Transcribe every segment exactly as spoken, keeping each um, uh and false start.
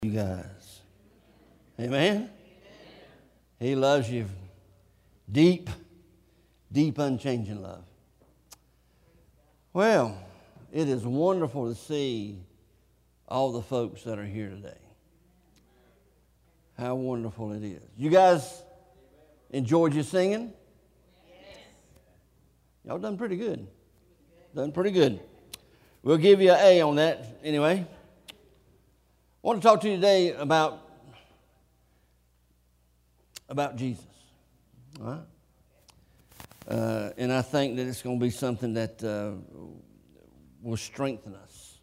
You guys. Amen? He loves you. Deep, deep, unchanging love. Well, it is wonderful to see all the folks that are here today. How wonderful it is. You guys enjoyed your singing? Yes. Y'all done pretty good. Done pretty good. We'll give you an A on that anyway. I want to talk to you today about, about Jesus. All right? Uh, and I think that it's going to be something that uh, will strengthen us.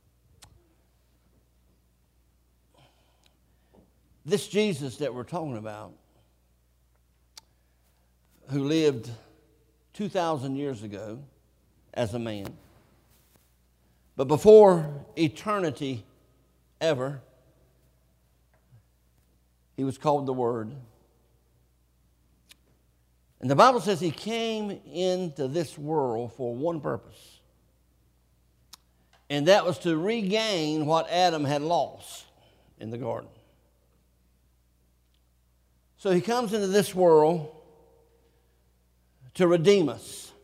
This Jesus that we're talking about, who lived two thousand years ago as a man, but before eternity ever, he was called the Word. And the Bible says he came into this world for one purpose. And that was to regain what Adam had lost in the garden. So he comes into this world to redeem us.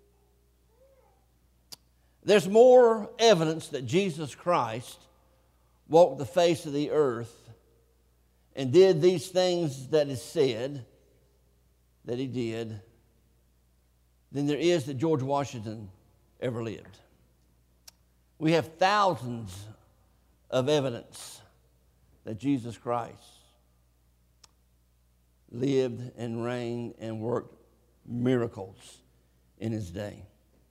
There's more evidence that Jesus Christ walked the face of the earth and did these things that is said that he did than there is that George Washington ever lived. We have thousands of evidence that Jesus Christ lived and reigned and worked miracles in his day.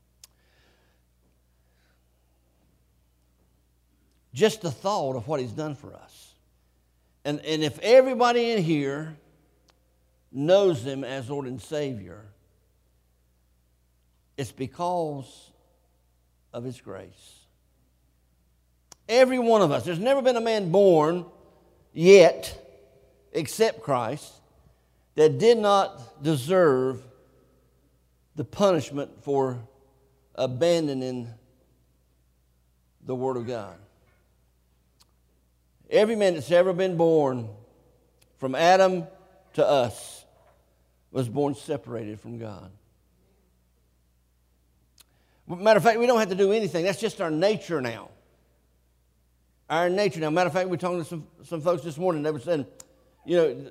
Just the thought of what he's done for us. And, and if everybody in here knows him as Lord and Savior, it's because of his grace. Every one of us. There's never been a man born yet, except Christ, that did not deserve the punishment for abandoning the Word of God. Every man that's ever been born, from Adam to us, was born separated from God. Matter of fact, we don't have to do anything. That's just our nature now. Our nature now. Matter of fact, we were talking to some, some folks this morning. They were saying, you know,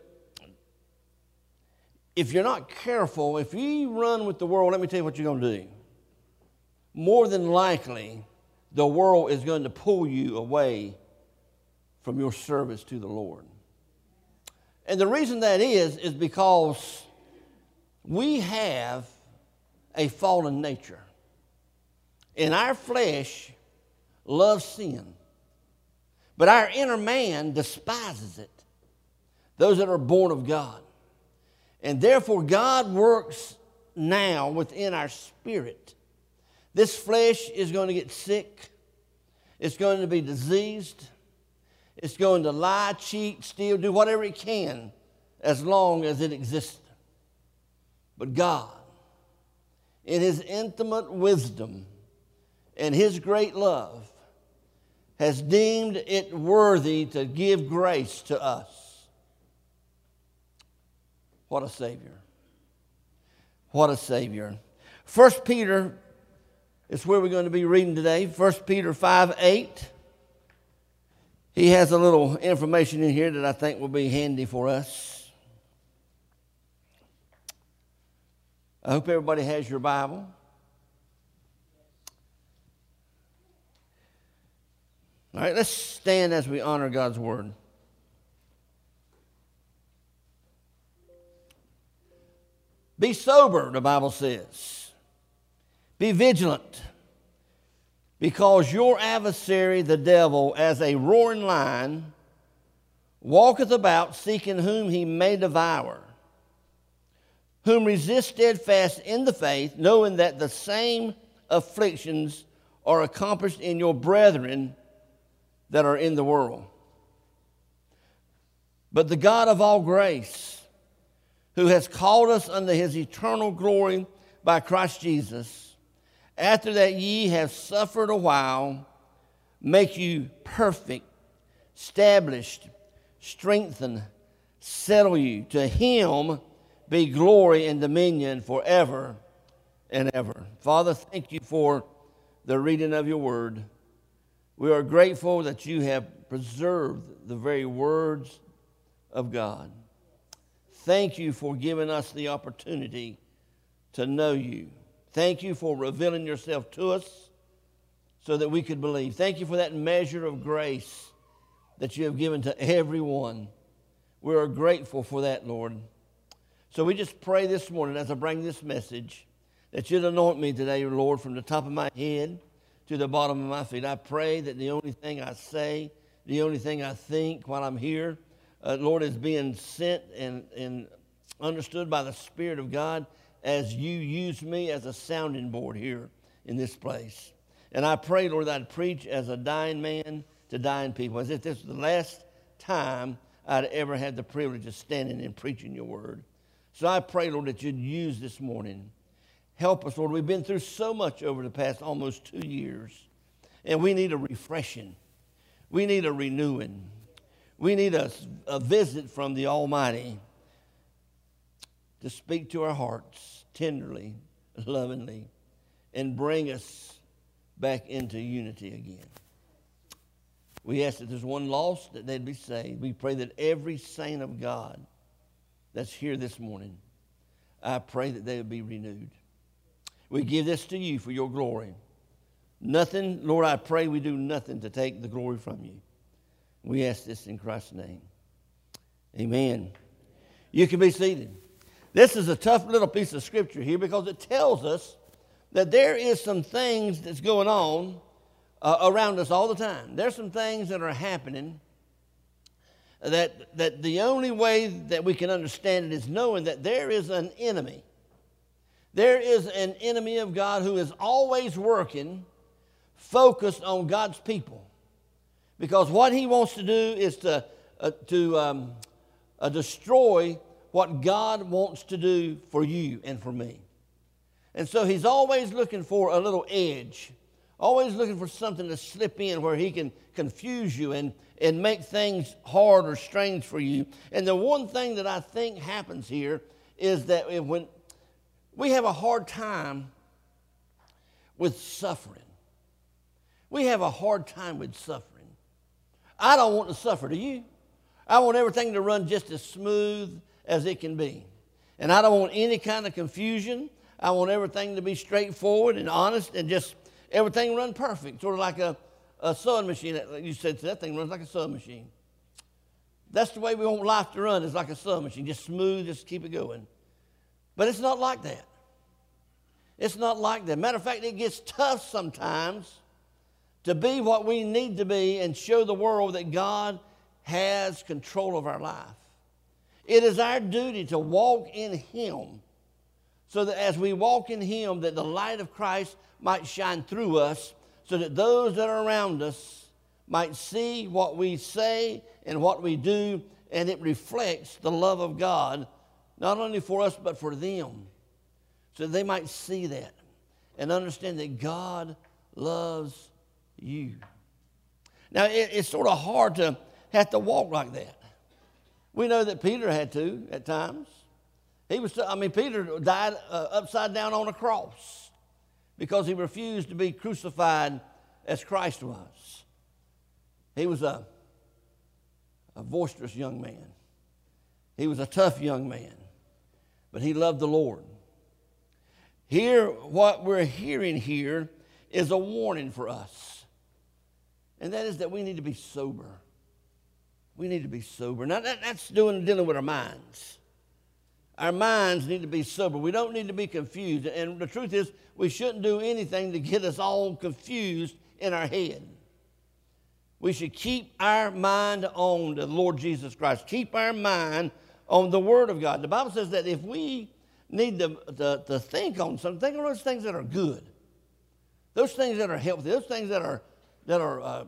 if you're not careful, if you run with the world, let me tell you what you're going to do. More than likely, the world is going to pull you away from your service to the Lord. And the reason that is, is because we have a fallen nature. And our flesh loves sin. But our inner man despises it. Those that are born of God. And therefore God works now within our spirit. This flesh is going to get sick. It's going to be diseased. It's going to lie, cheat, steal, do whatever it can as long as it exists. But God, in his intimate wisdom and his great love, has deemed it worthy to give grace to us. What a Savior. What a Savior. First Peter is where we're going to be reading today. First Peter five eight. He has a little information in here that I think will be handy for us. I hope everybody has your Bible. All right, let's stand as we honor God's word. Be sober, the Bible says. Be vigilant. Because your adversary, the devil, as a roaring lion, walketh about seeking whom he may devour, whom resist steadfast in the faith, knowing that the same afflictions are accomplished in your brethren that are in the world. But the God of all grace, who has called us unto his eternal glory by Christ Jesus, after that ye have suffered a while, make you perfect, established, strengthen, settle you. To him be glory and dominion forever and ever. Father, thank you for the reading of your word. We are grateful that you have preserved the very words of God. Thank you for giving us the opportunity to know you. Thank you for revealing yourself to us so that we could believe. Thank you for that measure of grace that you have given to everyone. We are grateful for that, Lord. So we just pray this morning as I bring this message that you'd anoint me today, Lord, from the top of my head to the bottom of my feet. I pray that the only thing I say, the only thing I think while I'm here, uh, Lord, is being sent and, and understood by the Spirit of God as you use me as a sounding board here in this place. And I pray, Lord, that I'd preach as a dying man to dying people, as if this was the last time I'd ever had the privilege of standing and preaching your word. So I pray, Lord, that you'd use this morning. Help us, Lord. We've been through so much over the past almost two years, and we need a refreshing. We need a renewing. We need a, a visit from the Almighty to speak to our hearts tenderly, lovingly, and bring us back into unity again. We ask that there's one lost, that they'd be saved. We pray that every saint of God that's here this morning, I pray that they would be renewed. We give this to you for your glory. Nothing, Lord, I pray we do nothing to take the glory from you. We ask this in Christ's name. Amen. You can be seated. This is a tough little piece of scripture here because it tells us that there is some things that's going on uh, around us all the time. There's some things that are happening that, that the only way that we can understand it is knowing that there is an enemy. There is an enemy of God who is always working, focused on God's people. Because what he wants to do is to, uh, to um, uh, destroy what God wants to do for you and for me. And so he's always looking for a little edge, always looking for something to slip in where he can confuse you and, and make things hard or strange for you. And the one thing that I think happens here is that when we have a hard time with suffering. We have a hard time with suffering. I don't want to suffer, do you? I want everything to run just as smooth as it can be. And I don't want any kind of confusion. I want everything to be straightforward and honest and just everything run perfect, sort of like a, a sewing machine. You said that thing runs like a sewing machine. That's the way we want life to run, is like a sewing machine, just smooth, just keep it going. But it's not like that. It's not like that. Matter of fact, it gets tough sometimes to be what we need to be and show the world that God has control of our life. It is our duty to walk in him so that as we walk in him, that the light of Christ might shine through us so that those that are around us might see what we say and what we do, and it reflects the love of God, not only for us but for them, so that they might see that and understand that God loves you. Now, it, it's sort of hard to have to walk like that. We know that Peter had to at times. He was, I mean, Peter died uh, upside down on a cross because he refused to be crucified as Christ was. He was a, a boisterous young man. He was a tough young man, but he loved the Lord. Here, what we're hearing here is a warning for us, and that is that we need to be sober. We need to be sober. Now, that, that's doing dealing with our minds. Our minds need to be sober. We don't need to be confused. And the truth is, we shouldn't do anything to get us all confused in our head. We should keep our mind on the Lord Jesus Christ. Keep our mind on the Word of God. The Bible says that if we need to, to, to think on something, think on those things that are good, those things that are healthy, those things that are, that are, uh,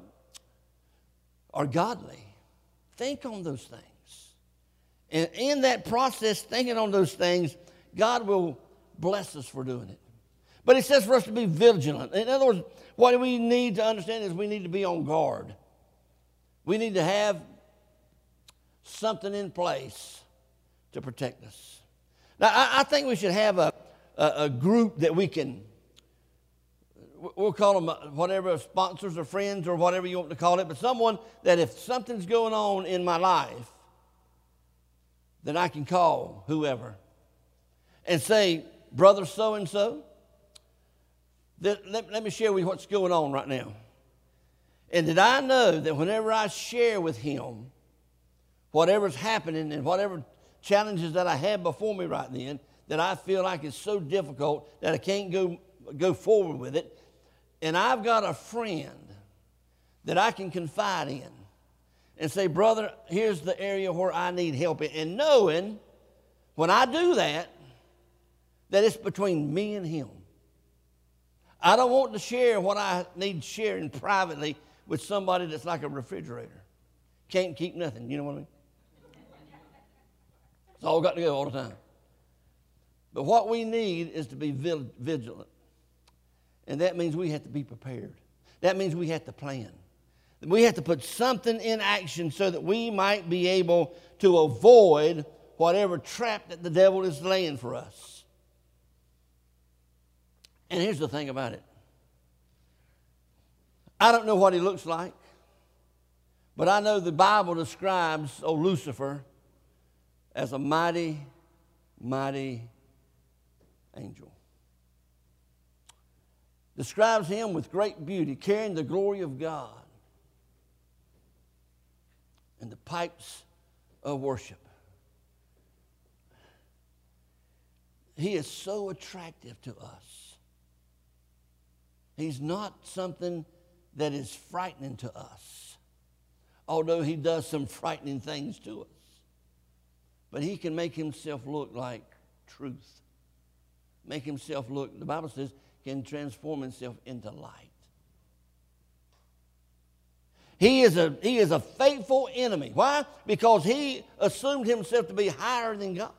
are godly. Think on those things. And in that process, thinking on those things, God will bless us for doing it. But he says for us to be vigilant. In other words, what we need to understand is we need to be on guard. We need to have something in place to protect us. Now, I, I think we should have a, a, a group that we can, we'll call them whatever, sponsors or friends or whatever you want to call it, but someone that if something's going on in my life, then I can call whoever and say, brother so-and-so, let, let me share with you what's going on right now. And did I know that whenever I share with him whatever's happening and whatever challenges that I have before me right then, that I feel like it's so difficult that I can't go, go forward with it, and I've got a friend that I can confide in and say, brother, here's the area where I need help in. And knowing when I do that, that it's between me and him. I don't want to share what I need sharing privately with somebody that's like a refrigerator. Can't keep nothing, you know what I mean? It's all got to go all the time. But what we need is to be vigilant. And that means we have to be prepared. That means we have to plan. We have to put something in action so that we might be able to avoid whatever trap that the devil is laying for us. And here's the thing about it. I don't know what he looks like, but I know the Bible describes old Lucifer as a mighty, mighty angel. Describes him with great beauty, carrying the glory of God and the pipes of worship. He is so attractive to us. He's not something that is frightening to us, although he does some frightening things to us. But he can make himself look like truth. Make himself look, the Bible says, can transform himself into light. He is a, he is a faithful enemy. Why? Because he assumed himself to be higher than God.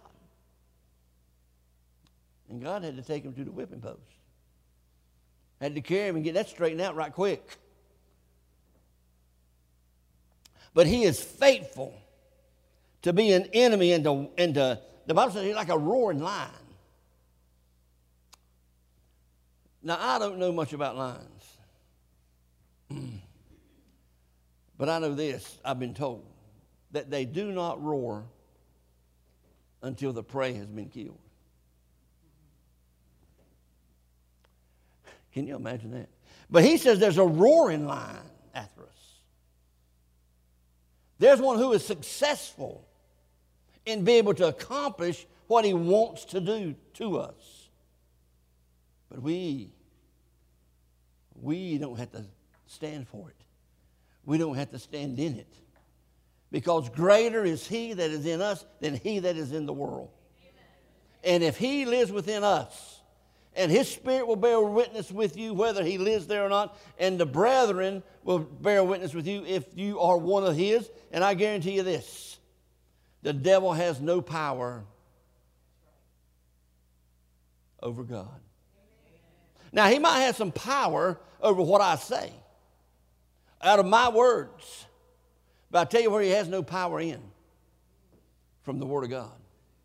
And God had to take him to the whipping post. Had to carry him and get that straightened out right quick. But he is faithful to be an enemy and to, and to, the Bible says he's like a roaring lion. Now, I don't know much about lions. But I know this, I've been told, that they do not roar until the prey has been killed. Can you imagine that? But he says there's a roaring lion after us. There's one who is successful in being able to accomplish what he wants to do to us. But we, we don't have to stand for it. We don't have to stand in it. Because greater is he that is in us than he that is in the world. Amen. And if he lives within us, and his spirit will bear witness with you whether he lives there or not, and the brethren will bear witness with you if you are one of his, and I guarantee you this, the devil has no power over God. Now, he might have some power over what I say out of my words, but I tell you where he has no power in, from the Word of God.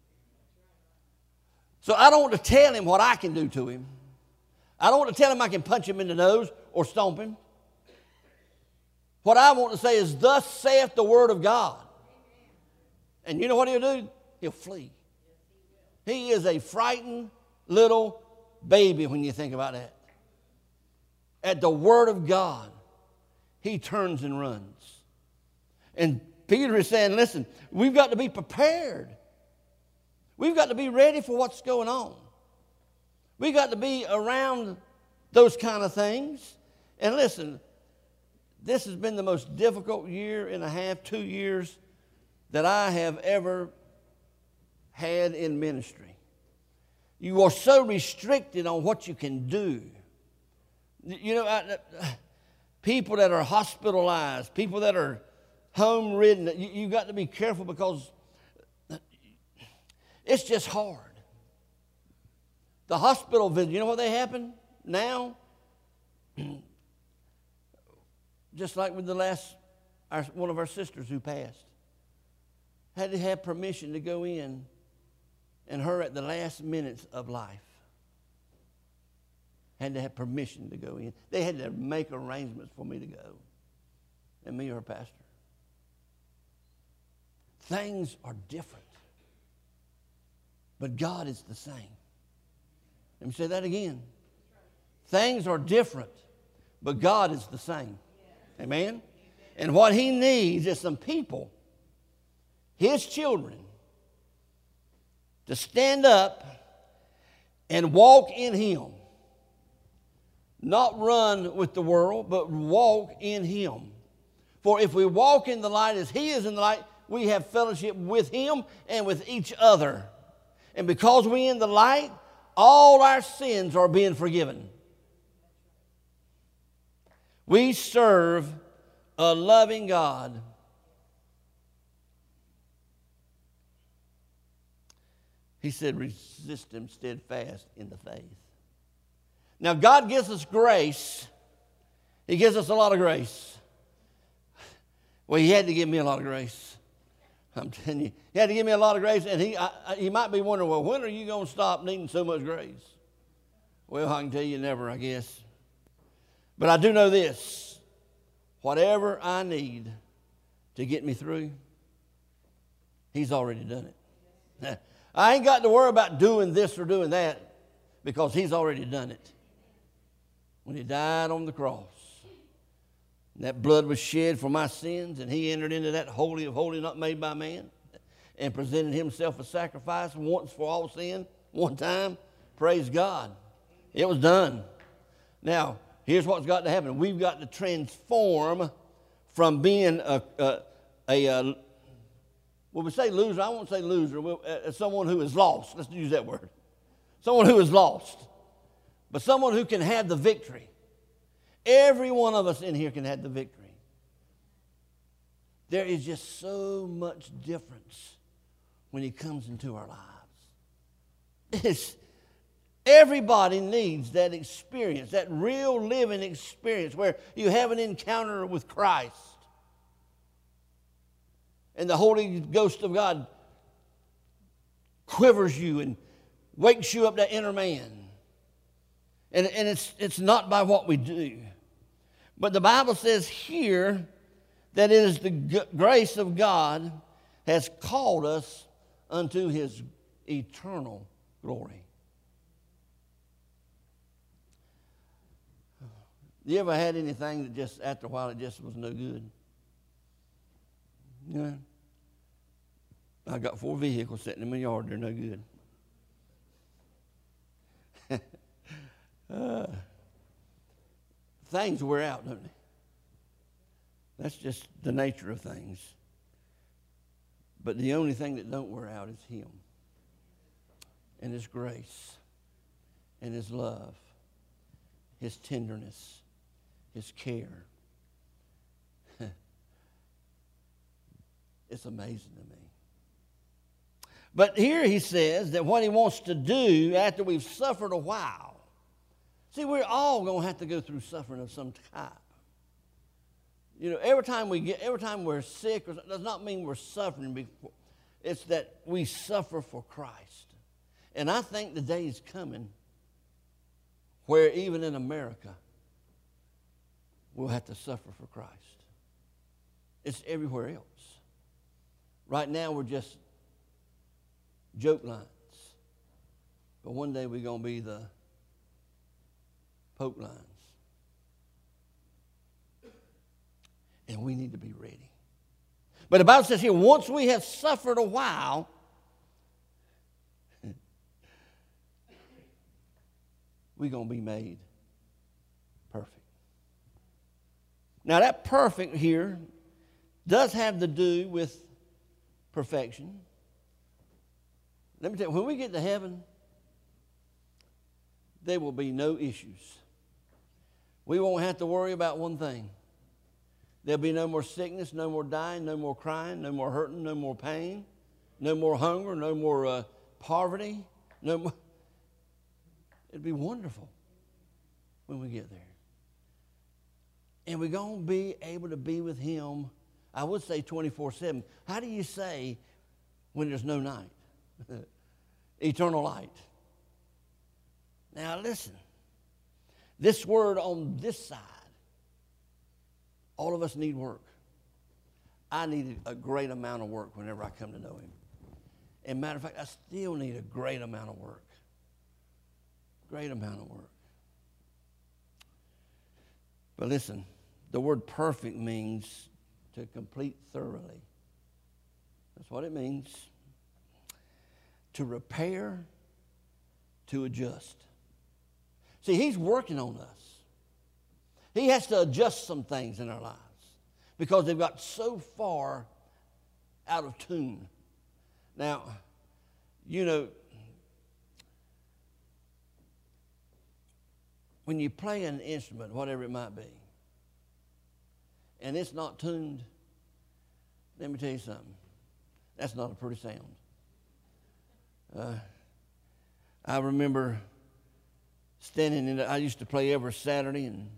So I don't want to tell him what I can do to him. I don't want to tell him I can punch him in the nose or stomp him. What I want to say is, thus saith the Word of God. And you know what he'll do? He'll flee. He is a frightened little baby when you think about that. At the Word of God, he turns and runs. And Peter is saying, listen, we've got to be prepared. We've got to be ready for what's going on. We've got to be around those kind of things. And listen, this has been the most difficult year and a half, two years that I have ever had in ministry. You are so restricted on what you can do. You know, I, people that are hospitalized, people that are home ridden, you, you've got to be careful because it's just hard. The hospital visit, you know what they happen now? Just like with the last our, one of our sisters who passed. Had to have permission to go in, and her at the last minutes of life had to have permission to go in. They had to make arrangements for me to go, and me or her pastor. Things are different, but God is the same. Let me say that again. Things are different, but God is the same. Amen? And what He needs is some people, His children, to stand up and walk in Him. Not run with the world, but walk in Him. For if we walk in the light as He is in the light, we have fellowship with Him and with each other. And because we're in the light, all our sins are being forgiven. We serve a loving God. He said, resist Him steadfast in the faith. Now, God gives us grace. He gives us a lot of grace. Well, He had to give me a lot of grace. I'm telling you, He had to give me a lot of grace, and He, I, I, He might be wondering, well, when are you going to stop needing so much grace? Well, I can tell you never, I guess. But I do know this. Whatever I need to get me through, He's already done it. I ain't got to worry about doing this or doing that because He's already done it. When He died on the cross, that blood was shed for my sins, and He entered into that holy of holies not made by man and presented Himself a sacrifice once for all sin, one time. Praise God. It was done. Now, here's what's got to happen. We've got to transform from being a, a, a, a well, we say loser. I won't say loser. We'll, uh, someone who is lost. Let's use that word. Someone who is lost. But someone who can have the victory. Every one of us in here can have the victory. There is just so much difference when He comes into our lives. It's, everybody needs that experience, that real living experience where you have an encounter with Christ. And the Holy Ghost of God quivers you and wakes you up, that inner man. And, and it's, it's not by what we do. But the Bible says here that it is the g- grace of God has called us unto His eternal glory. You ever had anything that just after a while it just was no good? Yeah. I got four vehicles sitting in my yard. They're no good. uh, things wear out, don't they? That's just the nature of things. But the only thing that don't wear out is Him and His grace and His love, His tenderness, His care. It's amazing to me. But here He says that what He wants to do after we've suffered a while. See, we're all going to have to go through suffering of some type. You know, every time we get, every time we're sick, it does not mean we're suffering. Before. It's that we suffer for Christ. And I think the day is coming where even in America, we'll have to suffer for Christ. It's everywhere else. Right now, we're just joke lines. But one day, we're going to be the Pope lines. And we need to be ready. But the Bible says here, once we have suffered a while, we're going to be made perfect. Now, that perfect here does have to do with perfection. Let me tell you, when we get to heaven, there will be no issues. We won't have to worry about one thing. There'll be no more sickness, no more dying, no more crying, no more hurting, no more pain, no more hunger, no more uh, poverty. No more. It'll be wonderful when we get there. And we're going to be able to be with Him I would say twenty-four seven. How do you say when there's no night? Eternal light. Now listen, this word on this side, all of us need work. I needed a great amount of work whenever I come to know him. And matter of fact, I still need a great amount of work. Great amount of work. But listen, the word perfect means to complete thoroughly. That's what it means. To repair, to adjust. See, he's working on us. He has to adjust some things in our lives because they've got so far out of tune. Now, you know, when you play an instrument, whatever it might be, and it's not tuned, let me tell you something. That's not a pretty sound. Uh, I remember standing in the, I used to play every Saturday, and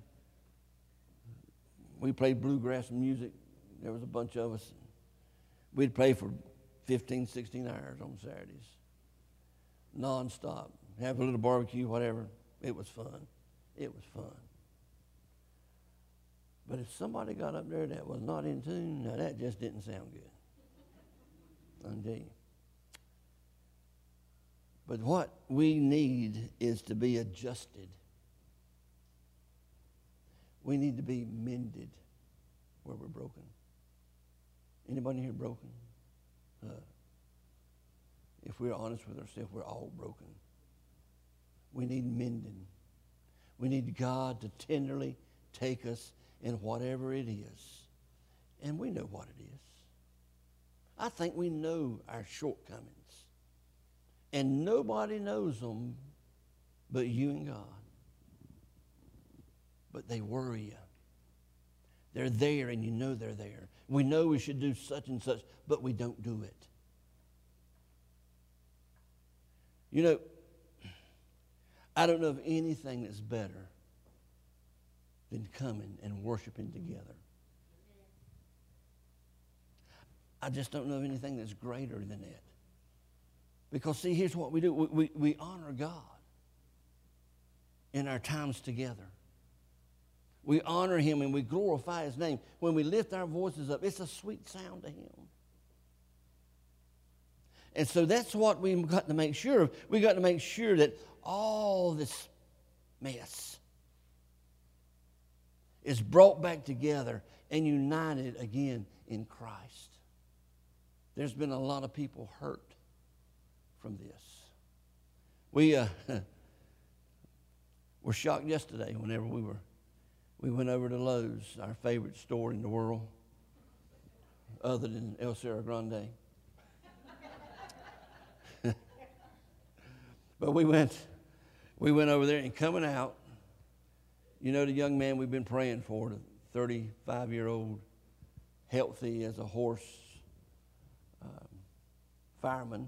we played bluegrass music. There was a bunch of us. We'd play for fifteen, sixteen hours on Saturdays, nonstop. Have a little barbecue, whatever. It was fun. It was fun. But if somebody got up there that was not in tune, now that just didn't sound good. I'll tell you. But what we need is to be adjusted. We need to be mended where we're broken. Anybody here broken? Uh, if we're honest with ourselves, we're all broken. We need mending. We need God to tenderly take us in whatever it is. And we know what it is. I think we know our shortcomings. And nobody knows them but you and God. But they worry you. They're there and you know they're there. We know we should do such and such, but we don't do it. You know, I don't know of anything that's better than coming and worshiping together. I just don't know of anything that's greater than that. Because, see, here's what we do. We, we, we honor God in our times together. We honor him and we glorify his name. When we lift our voices up, it's a sweet sound to him. And so that's what we've got to make sure of. We've got to make sure that all this mess is brought back together and united again in Christ. There's been a lot of people hurt from this. We uh, were shocked yesterday whenever we were we went over to Lowe's, our favorite store in the world, other than El Cerro Grande. But we went we went over there, and coming out, you know the young man we've been praying for, the thirty-five-year-old, healthy as a horse um, fireman.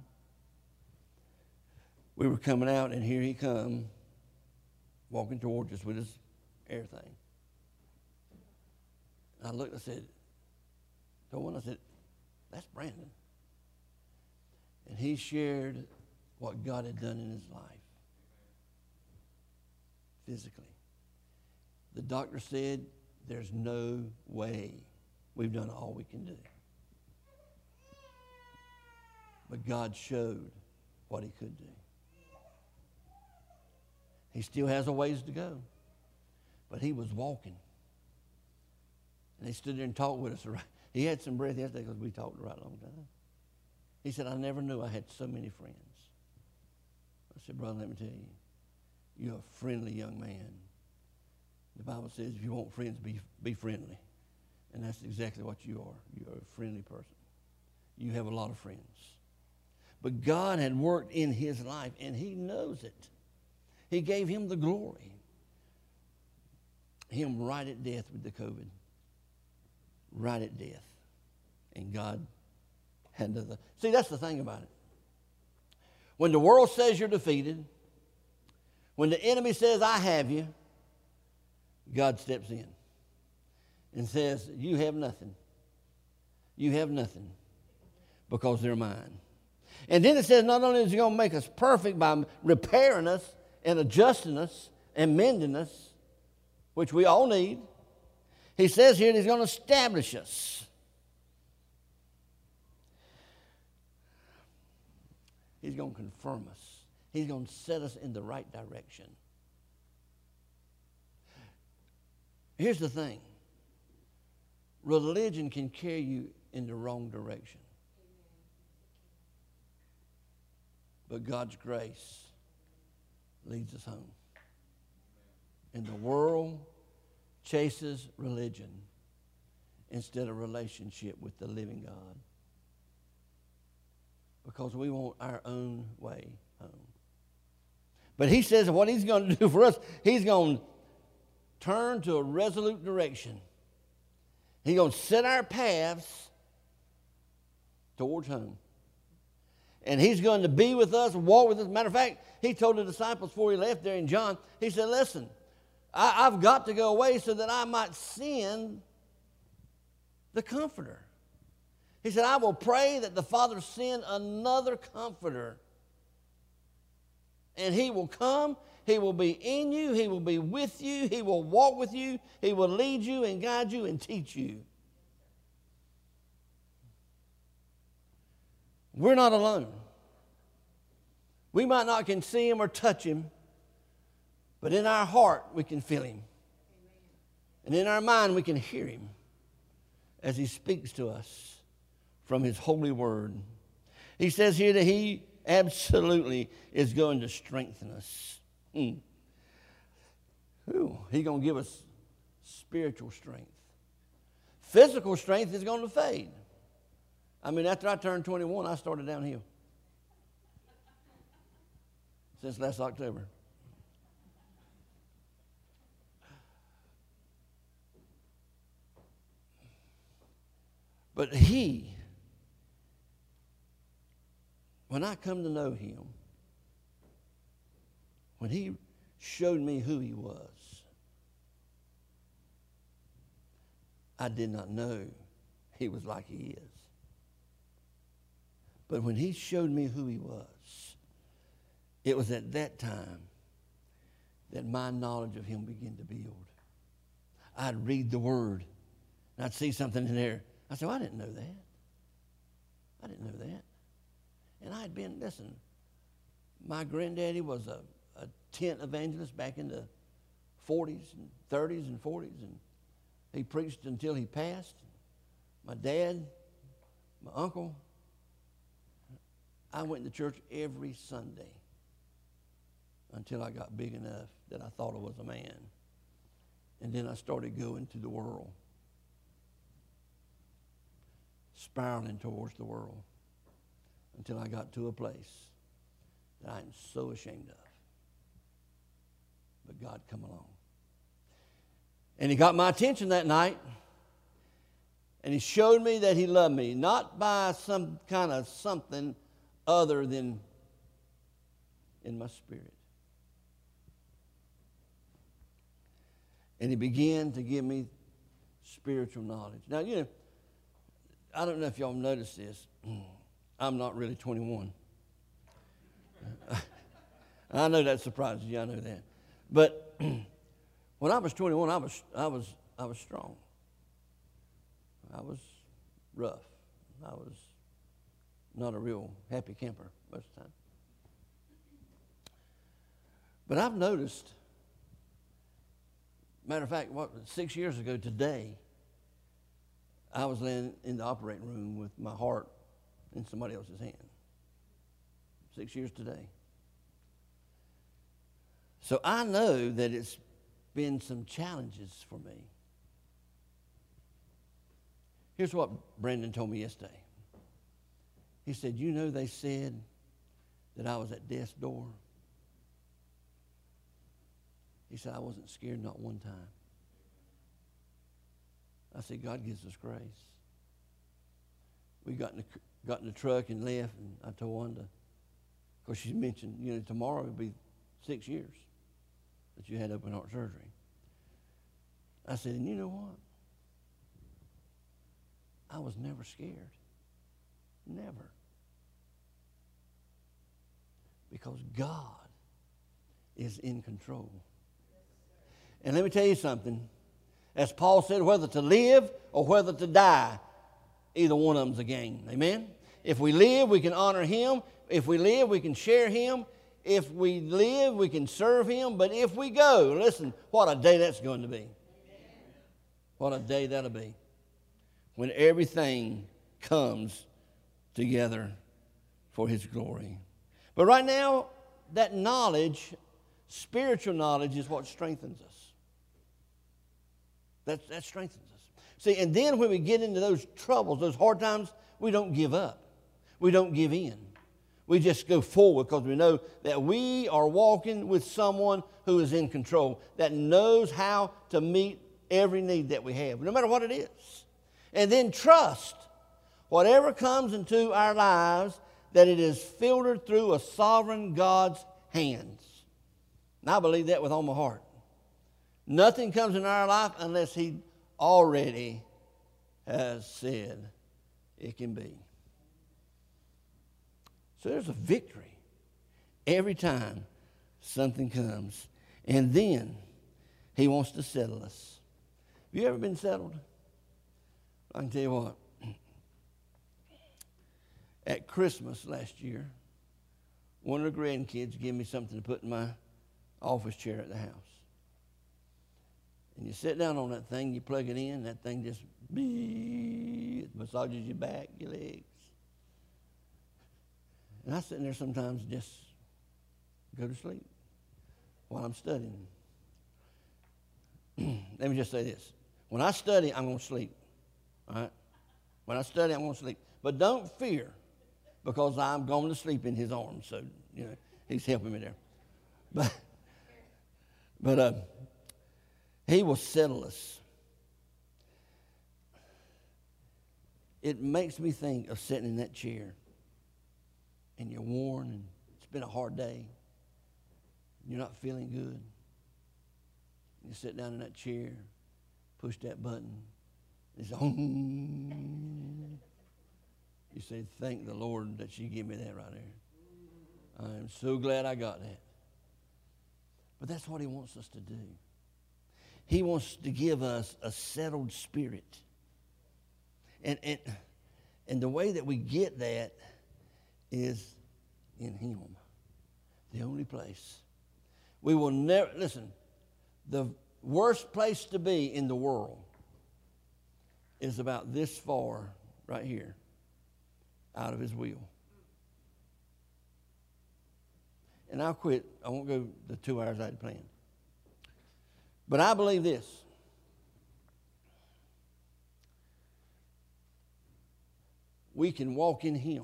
We were coming out, and here he come, walking towards us with his everything. And I looked, I said, told one, I said, that's Brandon. And he shared what God had done in his life, physically. The doctor said, there's no way we've done all we can do. But God showed what he could do. He still has a ways to go. But he was walking. And he stood there and talked with us. He had some breath yesterday because we talked a right long time. He said, I never knew I had so many friends. I said, brother, let me tell you, you're a friendly young man. The Bible says if you want friends, be, be friendly. And that's exactly what you are. You're a friendly person. You have a lot of friends. But God had worked in his life, and he knows it. He gave him the glory. Him right at death with the COVID. Right at death. And God had the... See, that's the thing about it. When the world says you're defeated, when the enemy says, I have you, God steps in and says, you have nothing. you have nothing, because they're mine. And then it says not only is he going to make us perfect by repairing us and adjusting us and mending us, which we all need, he says here that he's going to establish us. He's going to confirm us. He's going to set us in the right direction. Here's the thing. Religion can carry you in the wrong direction. But God's grace leads us home. And the world chases religion instead of relationship with the living God, because we want our own way home. But he says what he's going to do for us, he's going to turn to a resolute direction. He's going to set our paths towards home. And he's going to be with us, walk with us. Matter of fact, he told the disciples before he left there in John, he said, listen, I, I've got to go away so that I might send the Comforter. He said, I will pray that the Father send another Comforter. And he will come, he will be in you, he will be with you, he will walk with you, he will lead you and guide you and teach you. We're not alone. We might not can see him or touch him, but in our heart we can feel him. And in our mind we can hear him as he speaks to us from his holy word. He says here that he absolutely is going to strengthen us. Hmm. Ooh, he's going to give us spiritual strength. Physical strength is going to fade. I mean, after I turned twenty-one, I started downhill. Since last October. But he, when I come to know him, when he showed me who he was, I did not know he was like he is. But when he showed me who he was, it was at that time that my knowledge of him began to build. I'd read the word, and I'd see something in there. I said, well, I didn't know that. I didn't know that. And I'd been, listen, my granddaddy was a, a tent evangelist back in the forties and thirties and forties, and he preached until he passed. My dad, my uncle, I went to church every Sunday until I got big enough that I thought I was a man. And then I started going to the world, spiraling towards the world, until I got to a place that I'm so ashamed of. But God come along. And he got my attention that night, and he showed me that he loved me, not by some kind of something other than in my spirit. And he began to give me spiritual knowledge. Now, you know, I don't know if y'all noticed this. I'm not really twenty-one. I know that surprises you. I know that. But when I was twenty-one, I was I was I was strong. I was rough. I was not a real happy camper most of the time. But I've noticed, matter of fact, what six years ago today, I was laying in the operating room with my heart in somebody else's hand. Six years today. So I know that it's been some challenges for me. Here's what Brandon told me yesterday. He said, you know, they said that I was at death's door. He said, I wasn't scared not one time. I said, God gives us grace. We got in the, got in the truck and left, and I told Wanda, of course she mentioned, you know, tomorrow would be six years that you had open heart surgery. I said, and you know what? I was never scared. Never. Because God is in control. And let me tell you something. As Paul said, whether to live or whether to die, either one of them's a gain. Amen? If we live, we can honor Him. If we live, we can share Him. If we live, we can serve Him. But if we go, listen, what a day that's going to be. What a day that'll be. When everything comes together for His glory. But right now, that knowledge, spiritual knowledge, is what strengthens us. That, that strengthens us. See, and then when we get into those troubles, those hard times, we don't give up. We don't give in. We just go forward because we know that we are walking with someone who is in control, that knows how to meet every need that we have, no matter what it is. And then trust whatever comes into our lives, that it is filtered through a sovereign God's hands. And I believe that with all my heart. Nothing comes in our life unless He already has said it can be. So there's a victory every time something comes. And then He wants to settle us. Have you ever been settled? I can tell you what. At Christmas last year, one of the grandkids gave me something to put in my office chair at the house. And you sit down on that thing, you plug it in, that thing just it massages your back, your legs. And I sit in there sometimes and just go to sleep while I'm studying. Let me just say this. When I study, I'm going to sleep. All right? When I study, I'm going to sleep. But don't fear, because I'm going to sleep in His arms. So, you know, He's helping me there. But, but uh, He will settle us. It makes me think of sitting in that chair, and you're worn, and it's been a hard day. You're not feeling good. You sit down in that chair, push that button. It's on. You say, thank the Lord that she gave me that right there. I am so glad I got that. But that's what He wants us to do. He wants to give us a settled spirit. And, and, and the way that we get that is in Him. The only place. We will never, listen, the worst place to be in the world is about this far right here out of His will. And I'll quit. I won't go the two hours I had planned. But I believe this. We can walk in Him.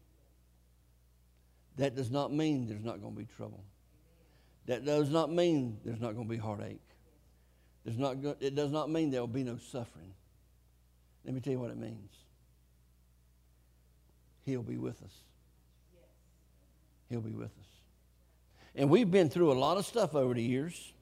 That does not mean there's not going to be trouble. That does not mean there's not going to be heartache. There's not go- it does not mean there will be no suffering. Let me tell you what it means. He'll be with us. He'll be with us. And we've been through a lot of stuff over the years.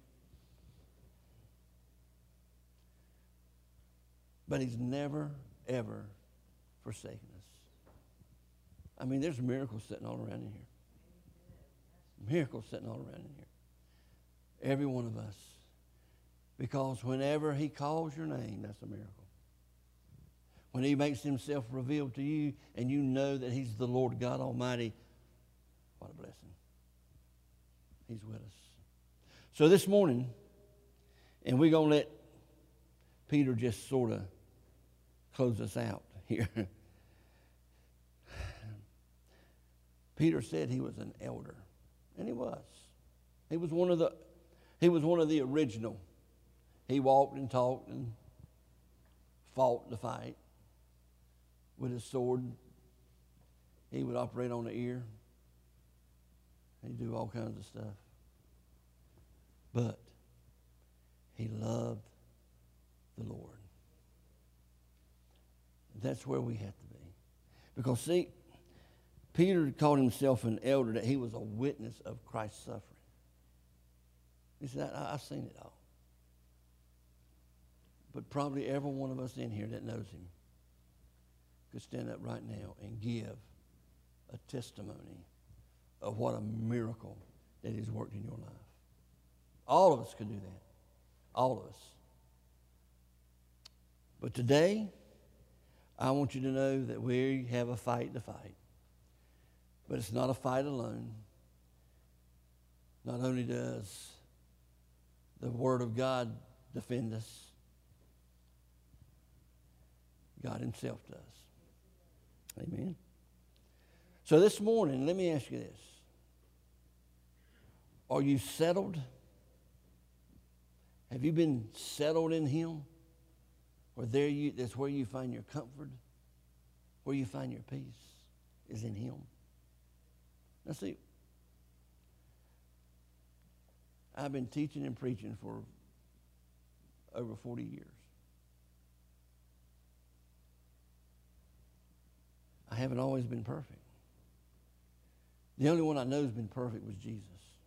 But He's never, ever forsaken us. I mean, there's miracles sitting all around in here. Miracles sitting all around in here. Every one of us. Because whenever He calls your name, that's a miracle. When He makes Himself revealed to you and you know that He's the Lord God Almighty, what a blessing. He's with us. So this morning, and we're going to let Peter just sort of close us out here. Peter said he was an elder, and he was. He was one of the, he was one of the original. He walked and talked and fought the fight with his sword. He would operate on the ear. He'd do all kinds of stuff. But he loved the Lord. That's where we have to be. Because, see, Peter called himself an elder, that he was a witness of Christ's suffering. He said, I, I've seen it all. But probably every one of us in here that knows Him could stand up right now and give a testimony of what a miracle that He's worked in your life. All of us could do that. All of us. But today, I want you to know that we have a fight to fight. But it's not a fight alone. Not only does the Word of God defend us, God Himself does. Amen. So this morning, let me ask you this. Are you settled? Have you been settled in Him? Or there you, that's where you find your comfort, where you find your peace, is in Him. Now see, I've been teaching and preaching for over forty years. I haven't always been perfect. The only one I know has been perfect was Jesus.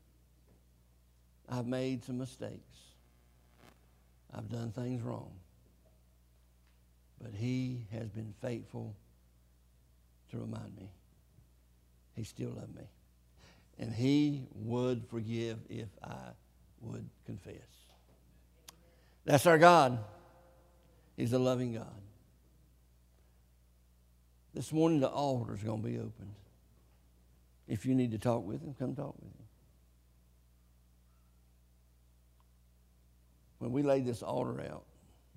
I've made some mistakes. I've done things wrong. But He has been faithful to remind me He still loved me. And He would forgive if I would confess. That's our God. He's a loving God. This morning the altar is going to be opened. If you need to talk with Him, come talk with Him. When we lay this altar out,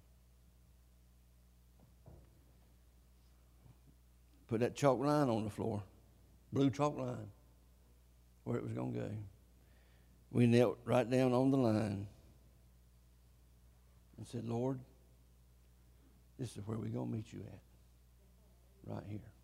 put that chalk line on the floor, blue chalk line, where it was going to go. We knelt right down on the line and said, Lord, this is where we're going to meet you at, right here.